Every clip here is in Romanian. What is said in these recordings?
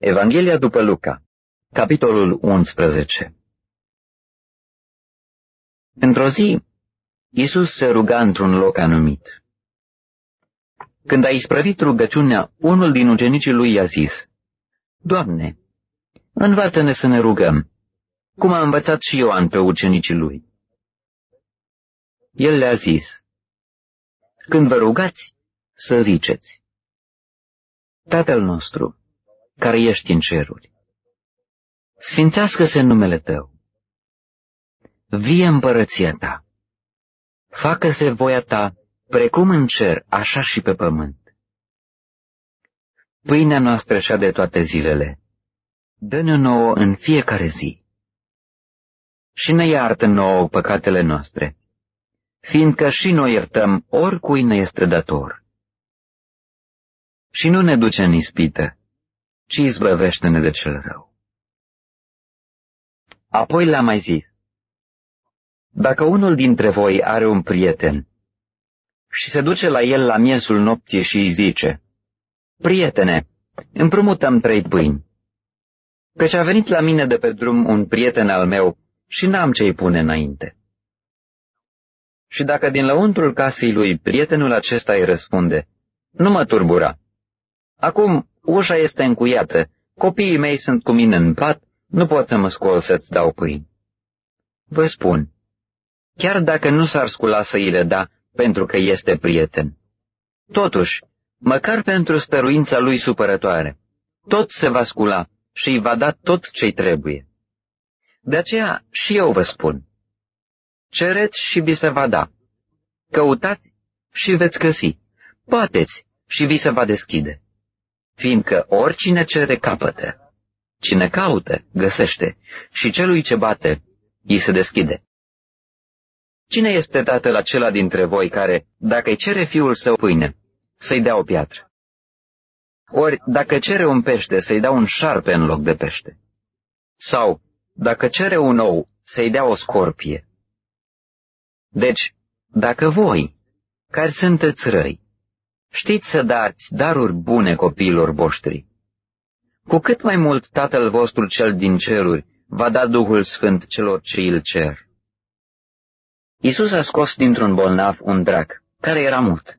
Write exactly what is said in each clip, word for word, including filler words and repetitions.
Evanghelia după Luca, capitolul unsprezece. Într-o zi, Iisus se ruga într-un loc anumit. Când a isprăvit rugăciunea, unul din ucenicii lui i-a zis: Doamne, învață-ne să ne rugăm, cum a învățat și Ioan pe ucenicii lui. El le-a zis: Când vă rugați, să ziceți: Tatăl nostru, care ești în ceruri, sfințească-se numele Tău, vie împărăția Ta, facă-se voia Ta, precum în cer, așa și pe pământ. Pâinea noastră cea de toate zilele, dă-ne nouă în fiecare zi. Și ne iartă nouă păcatele noastre, fiindcă și noi iertăm oricui ne este dator. Și nu ne duce în ispită, ci izbăvește-ne de cel rău. Apoi le-a mai zis: Dacă unul dintre voi are un prieten și se duce la el la miezul nopții și îi zice: Prietene, împrumută-mi trei pâini, căci a venit la mine de pe drum un prieten al meu și n-am ce-i pune înainte. Și dacă din lăuntrul casei lui prietenul acesta îi răspunde: Nu mă turbura, acum ușa este încuiată, copiii mei sunt cu mine în pat, nu pot să mă scol să-ți dau pâini. Vă spun, chiar dacă nu s-ar scula să îi le da pentru că este prieten, totuși, măcar pentru stăruința lui supărătoare, tot se va scula și îi va da tot ce-i trebuie. De aceea și eu vă spun: cereți și vi se va da, căutați și veți găsi, bateți și vi se va deschide. Fiindcă oricine cere capătă, cine caută găsește și celui ce bate îi se deschide. Cine este tatăl acela dintre voi care, dacă îi cere fiul său pâine, să-i dea o piatră? Ori, dacă cere un pește, să-i dea un șarpe în loc de pește? Sau, dacă cere un ou, să-i dea o scorpie? Deci, dacă voi, care sunteți răi, știți să dați daruri bune copiilor voștri, cu cât mai mult Tatăl vostru cel din ceruri va da Duhul Sfânt celor ce îl cer. Iisus a scos dintr-un bolnav un drac, care era mut.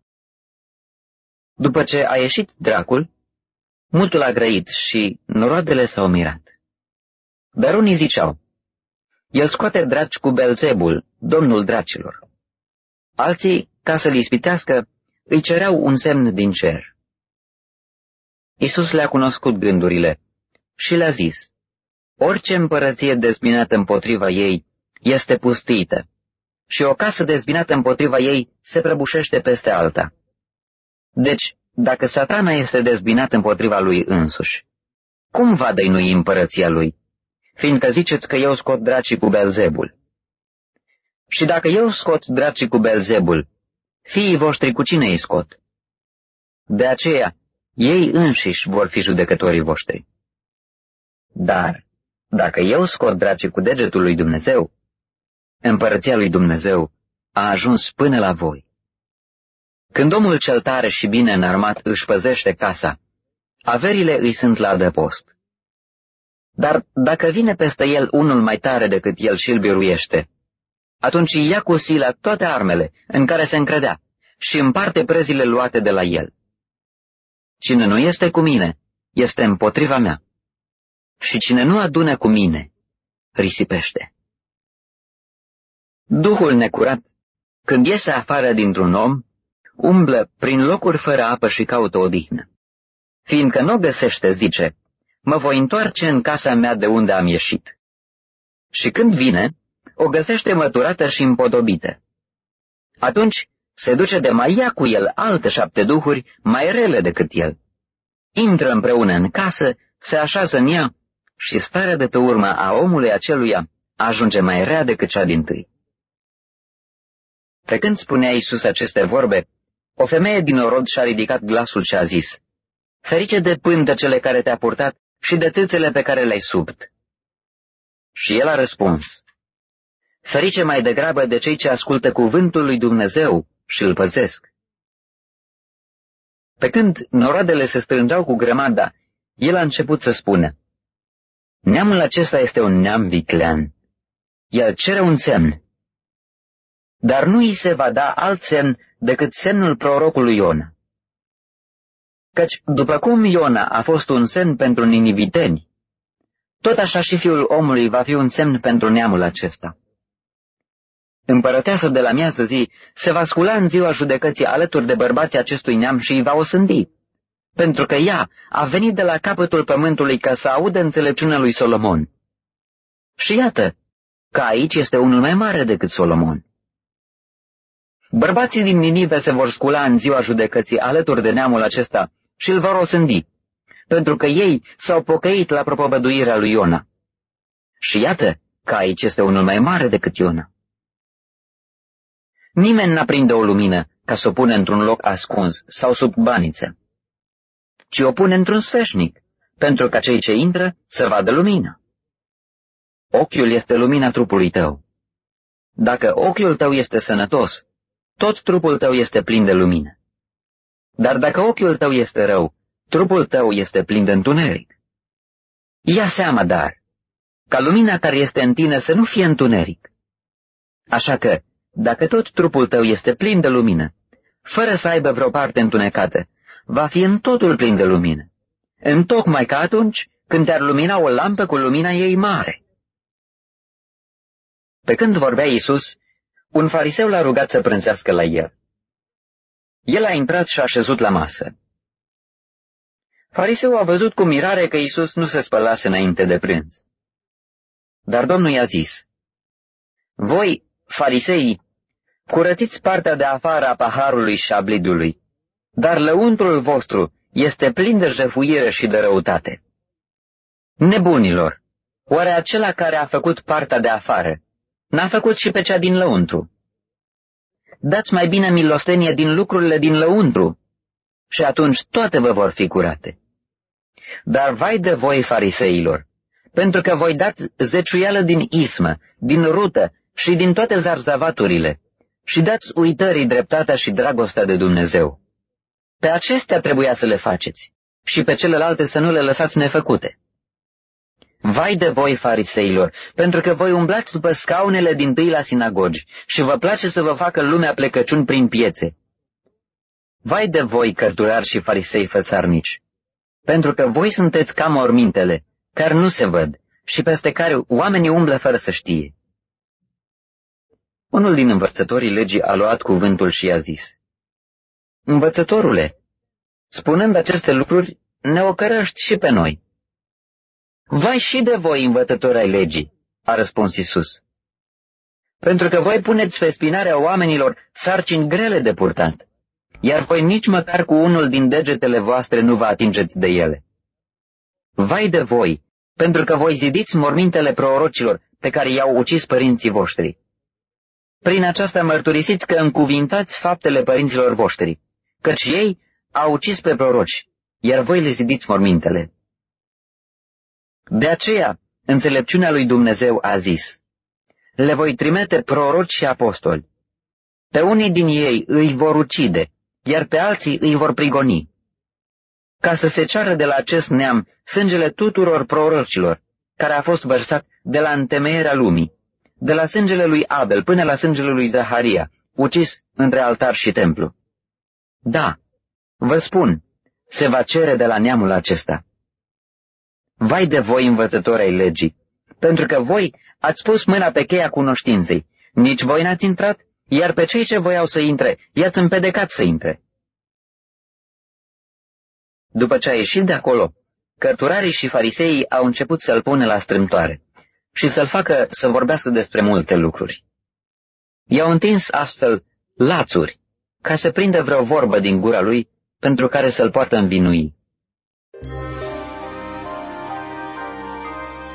După ce a ieșit dracul, mutul a grăit și noroadele s-au mirat. Dar unii ziceau: El scoate draci cu Belzebul, domnul dracilor. Alții, ca să-l ispitească, îi cereau un semn din cer. Iisus le-a cunoscut gândurile și le-a zis: Orice împărăție dezbinată împotriva ei este pustită, și o casă dezbinată împotriva ei se prăbușește peste alta. Deci, dacă Satana este dezbinat împotriva lui însuși, cum va dăinui împărăția lui, fiindcă ziceți că eu scot dracii cu Belzebul? Și dacă eu scot dracii cu Belzebul, fiii voștri cu cine îi scot? De aceea, ei înșiși vor fi judecătorii voștri. Dar, dacă eu scot dracii cu degetul lui Dumnezeu, împărăția lui Dumnezeu a ajuns până la voi. Când omul cel tare și bine înarmat își păzește casa, averile îi sunt la adăpost. Dar dacă vine peste el unul mai tare decât el și îl biruiește, atunci ia cu sila toate armele în care se încredea și împarte prezile luate de la el. Cine nu este cu mine, este împotriva mea. Și cine nu adună cu mine, risipește. Duhul necurat, când iese afară dintr-un om, umblă prin locuri fără apă și caută odihnă. Fiindcă nu o găsește, zice: Mă voi întoarce în casa mea de unde am ieșit. Și când vine, o găsește măturată și împodobită. Atunci se duce de mai ia cu el alte șapte duhuri mai rele decât el. Intră împreună în casă, se așează în ea și starea de pe urmă a omului aceluia ajunge mai rea decât cea dintâi. Pe când spunea Iisus aceste vorbe, o femeie din orod și-a ridicat glasul și a zis: Ferice de pântecele care te-a purtat și de țâțele pe care le-ai subt. Și el a răspuns: Ferice mai degrabă de cei ce ascultă cuvântul lui Dumnezeu și îl păzesc. Pe când noroadele se strângeau cu grămada, el a început să spună: neamul acesta este un neam viclean. El cere un semn. Dar nu îi se va da alt semn decât semnul prorocului Iona. Căci, după cum Iona a fost un semn pentru niniviteni, tot așa și Fiul omului va fi un semn pentru neamul acesta. Împărăteasa de la miază zi se va scula în ziua judecății alături de bărbații acestui neam și îi va osândi, pentru că ea a venit de la capătul pământului ca să audă înțelepciunea lui Solomon. Și iată că aici este unul mai mare decât Solomon. Bărbații din Ninive se vor scula în ziua judecății alături de neamul acesta și îl vor osândi, pentru că ei s-au pocăit la propovăduirea lui Iona. Și iată că aici este unul mai mare decât Iona. Nimeni n-aprinde o lumină ca să o pune într-un loc ascuns sau sub baniță, ci o pune într-un sfeșnic, pentru ca cei ce intră să vadă lumină. Ochiul este lumina trupului tău. Dacă ochiul tău este sănătos, tot trupul tău este plin de lumină. Dar dacă ochiul tău este rău, trupul tău este plin de întuneric. Ia seama, dar, ca lumina care este în tine să nu fie întuneric. Așa că, dacă tot trupul tău este plin de lumină, fără să aibă vreo parte întunecată, va fi în totul plin de lumină, întocmai ca atunci când te-ar lumina o lampă cu lumina ei mare. Pe când vorbea Iisus, un fariseu l-a rugat să prânzească la el. El a intrat și a așezut la masă. Fariseul a văzut cu mirare că Iisus nu se spălase înainte de prânz. Dar Domnul i-a zis: voi, fariseii, curățiți partea de afară a paharului și a blidului, dar lăuntrul vostru este plin de jefuire și de răutate. Nebunilor, oare acela care a făcut partea de afară n-a făcut și pe cea din lăuntru? Dați mai bine milostenie din lucrurile din lăuntru și atunci toate vă vor fi curate. Dar vai de voi, fariseilor, pentru că voi dați zeciuială din ismă, din rută și din toate zarzavaturile și dați uitării dreptatea și dragostea de Dumnezeu. Pe acestea trebuia să le faceți și pe celelalte să nu le lăsați nefăcute. Vai de voi, fariseilor, pentru că voi umblați după scaunele dintâi la sinagogi și vă place să vă facă lumea plecăciuni prin piețe. Vai de voi, cărturari și farisei fățarnici, pentru că voi sunteți ca mormintele, care nu se văd și peste care oamenii umblă fără să știe. Unul din învățătorii legii a luat cuvântul și i-a zis: Învățătorule, spunând aceste lucruri, ne ocărăști și pe noi. Vai și de voi, învățători ai legii, a răspuns Iisus, pentru că voi puneți pe spinarea oamenilor sarcini grele de purtat, iar voi nici măcar cu unul din degetele voastre nu vă atingeți de ele. Vai de voi, pentru că voi zidiți mormintele prorocilor pe care i-au ucis părinții voștri. Prin aceasta mărturisiți că încuvintați faptele părinților voștri, căci ei au ucis pe proroci, iar voi le zidiți mormintele. De aceea, înțelepciunea lui Dumnezeu a zis: le voi trimite proroci și apostoli. Pe unii din ei îi vor ucide, iar pe alții îi vor prigoni, ca să se ceară de la acest neam sângele tuturor prorocilor, care a fost vărsat de la întemeierea lumii, de la sângele lui Abel până la sângele lui Zaharia, ucis între altar și templu. Da, vă spun, se va cere de la neamul acesta. Vai de voi, învățători ai legii, pentru că voi ați pus mâna pe cheia cunoștinței, nici voi n-ați intrat, iar pe cei ce voiau să intre, i-ați împedecat să intre. După ce a ieșit de acolo, cărturarii și fariseii au început să-l pună la strâmtoare și să-l facă să vorbească despre multe lucruri. I-au întins astfel lațuri, ca să prindă vreo vorbă din gura lui, pentru care să-l poată învinui.